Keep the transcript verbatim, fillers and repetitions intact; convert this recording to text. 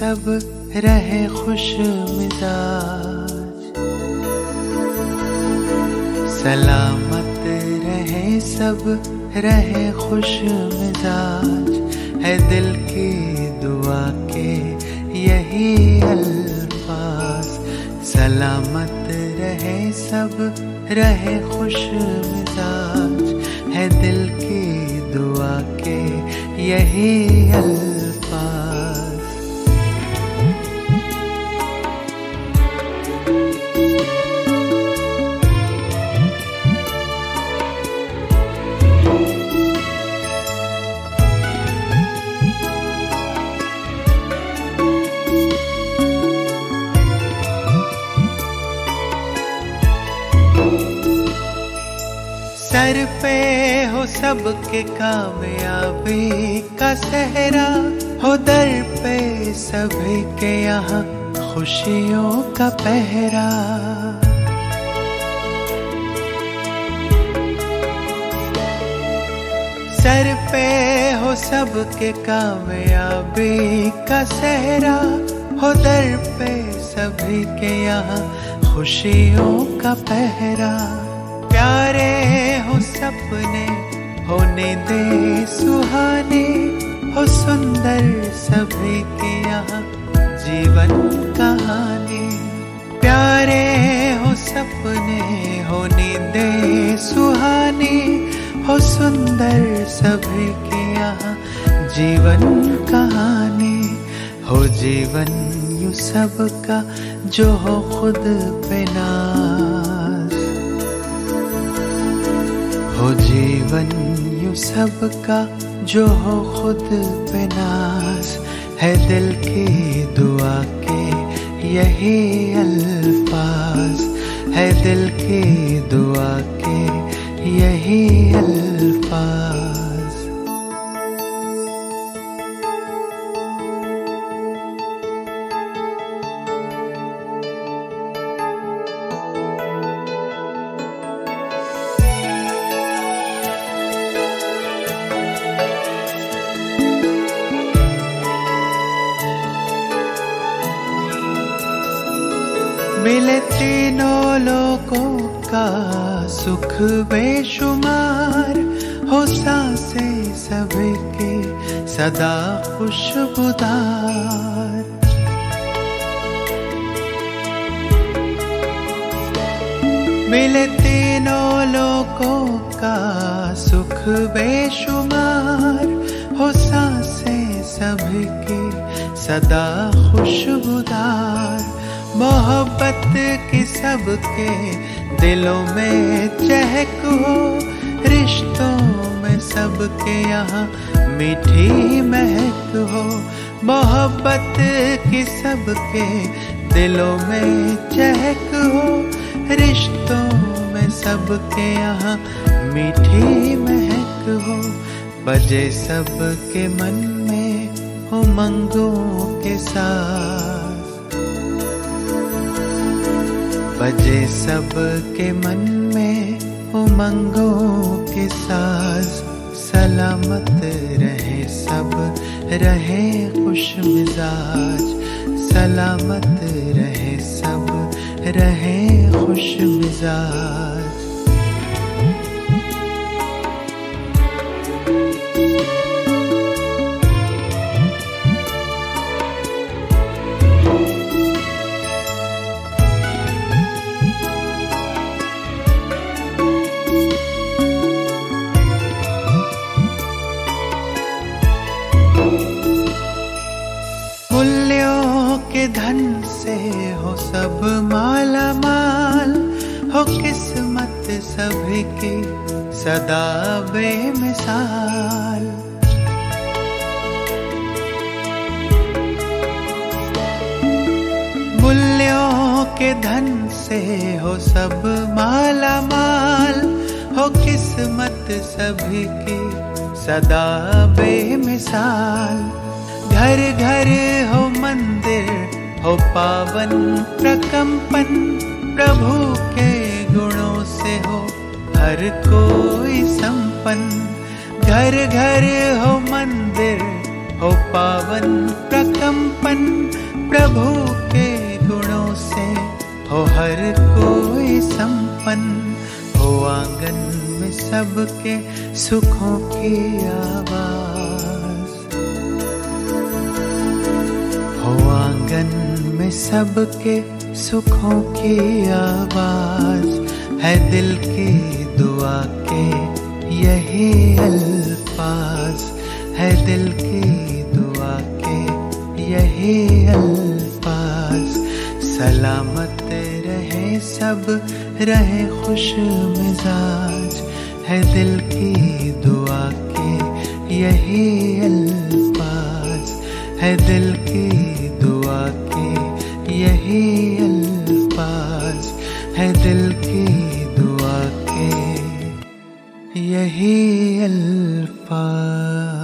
सब रहे खुश मिजाज, सलामत रहे सब रहे खुश मिजाज, है दिल की दुआ के यही अल्फाज। सलामत रहे सब रहे खुश मिजाज, है दिल की दुआ के यही अल्फाज। सर पे हो सबके कामयाबी का सहरा, हो दर पे सभी के यहाँ खुशियों का पहरा। सर पे हो सबके कामयाबी का सहरा, हो दर पे सभी के यहाँ खुशियों का पहरा। प्यारे हो सपने होने दे सुहाने, हो सुंदर सभी के यहाँ जीवन कहानी। प्यारे हो सपने होने दे सुहाने, हो सुंदर सभी के यहाँ जीवन कहानी। हो जीवन यूं सबका जो हो खुद पे नाज, हो जीवन यूं सबका जो हो खुद पे नाज, है दिल की दुआ के यही अल्फाज, है दिल की दुआ के यही अल्फाज। मिले तीनों लोगों का सुख बेशुमार, हो सांसें सभी की सदा खुशबूदार। मिले तीनों लोगों का सुख बेशुमार, हो सांसें सभी की सदा खुशबूदार। मोहब्बत की सबके दिलों में चहक हो, रिश्तों में सबके यहाँ मीठी महक हो। मोहब्बत की सबके दिलों में चहक हो, रिश्तों में सबके यहाँ मीठी महक हो। बजे सबके मन में उमंगों के साथ, बजे सबके मन में उमंगों के साज। सलामत रहे सब रहे खुश मिजाज, सलामत रहे सब रहे खुश मिजाज। मूल्यों के धन से हो सब माला माल, हो किस्मत सभी की सदा बेमिसाल। मूल्यों के धन से हो सब माला माल, हो किस्मत सभी की सदा बेमिसाल। घर घर हो मंदिर हो पावन प्रकंपन, प्रभु के गुणों से हो हर कोई संपन्न। घर घर हो मंदिर हो पावन प्रकंपन प्रभु के गुणों से, हो हर कोई संपन्न, हो आंगन में सबके सुखों की आवाज, हो आंगन में सबके सुखों की आवाज, है दिल की दुआ के यही अल्फाज, है दिल की दुआ के यही अल्फाज। सलामत रहे सब, रहे खुश मिजाज, है दिल की दुआ के यही अल्फाज, है दिल की दुआ के यही अल्फाज, है दिल की दुआ के यही अल्फाज।